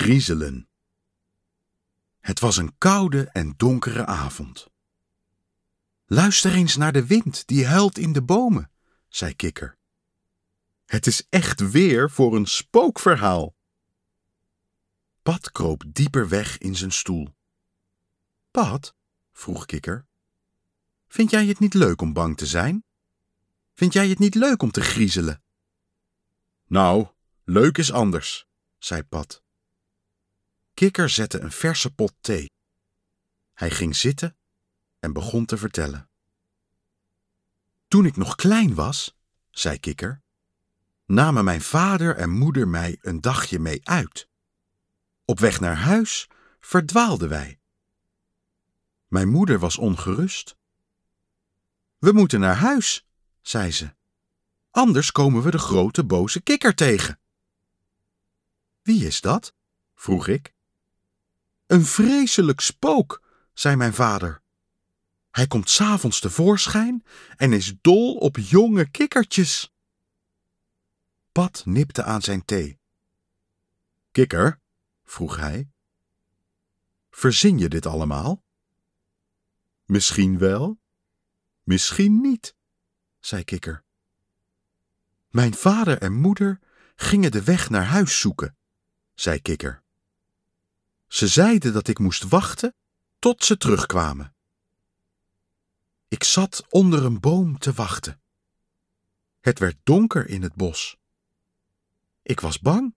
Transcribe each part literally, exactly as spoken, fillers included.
Griezelen. Het was een koude en donkere avond. Luister eens naar de wind die huilt in de bomen, zei Kikker. Het is echt weer voor een spookverhaal. Pat kroop dieper weg in zijn stoel. Pat, vroeg Kikker, vind jij het niet leuk om bang te zijn? Vind jij het niet leuk om te griezelen? Nou, leuk is anders, zei Pat. Kikker zette een verse pot thee. Hij ging zitten en begon te vertellen. Toen ik nog klein was, zei Kikker, namen mijn vader en moeder mij een dagje mee uit. Op weg naar huis verdwaalden wij. Mijn moeder was ongerust. We moeten naar huis, zei ze. Anders komen we de grote boze kikker tegen. Wie is dat? Vroeg ik. Een vreselijk spook, zei mijn vader. Hij komt 's avonds tevoorschijn en is dol op jonge kikkertjes. Pat nipte aan zijn thee. Kikker, vroeg hij, verzin je dit allemaal? Misschien wel, misschien niet, zei Kikker. Mijn vader en moeder gingen de weg naar huis zoeken, zei Kikker. Ze zeiden dat ik moest wachten tot ze terugkwamen. Ik zat onder een boom te wachten. Het werd donker in het bos. Ik was bang.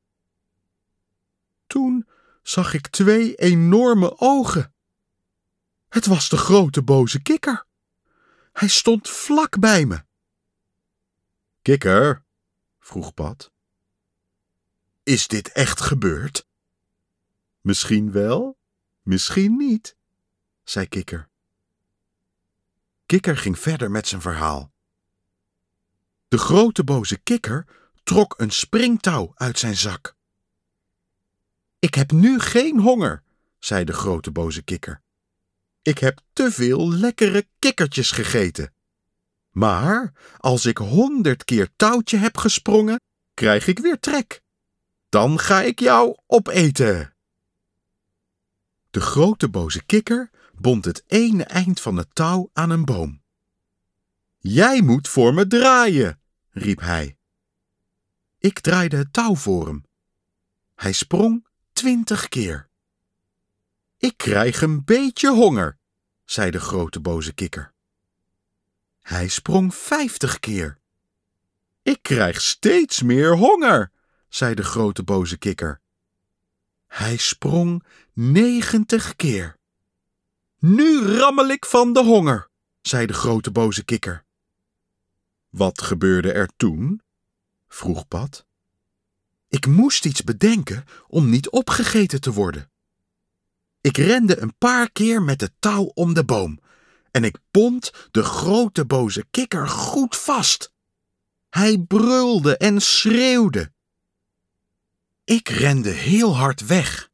Toen zag ik twee enorme ogen. Het was de grote boze kikker. Hij stond vlak bij me. Kikker, vroeg Pat, is dit echt gebeurd? Misschien wel, misschien niet, zei Kikker. Kikker ging verder met zijn verhaal. De grote boze kikker trok een springtouw uit zijn zak. Ik heb nu geen honger, zei de grote boze kikker. Ik heb te veel lekkere kikkertjes gegeten. Maar als ik honderd keer touwtje heb gesprongen, krijg ik weer trek. Dan ga ik jou opeten. De grote boze kikker bond het ene eind van het touw aan een boom. Jij moet voor me draaien, riep hij. Ik draaide het touw voor hem. Hij sprong twintig keer. Ik krijg een beetje honger, zei de grote boze kikker. Hij sprong vijftig keer. Ik krijg steeds meer honger, zei de grote boze kikker. Hij sprong negentig keer. Nu rammel ik van de honger, zei de grote boze kikker. Wat gebeurde er toen? Vroeg Pat. Ik moest iets bedenken om niet opgegeten te worden. Ik rende een paar keer met het touw om de boom en ik bond de grote boze kikker goed vast. Hij brulde en schreeuwde. Ik rende heel hard weg.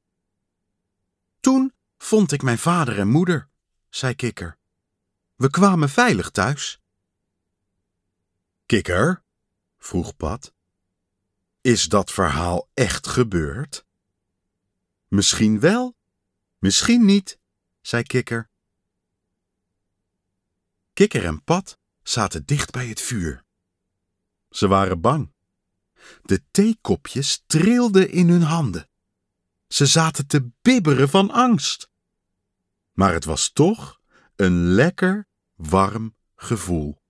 Toen vond ik mijn vader en moeder, zei Kikker. We kwamen veilig thuis. Kikker, vroeg Pat, is dat verhaal echt gebeurd? Misschien wel, misschien niet, zei Kikker. Kikker en Pat zaten dicht bij het vuur. Ze waren bang. De theekopjes trilden in hun handen. Ze zaten te bibberen van angst. Maar het was toch een lekker, warm gevoel.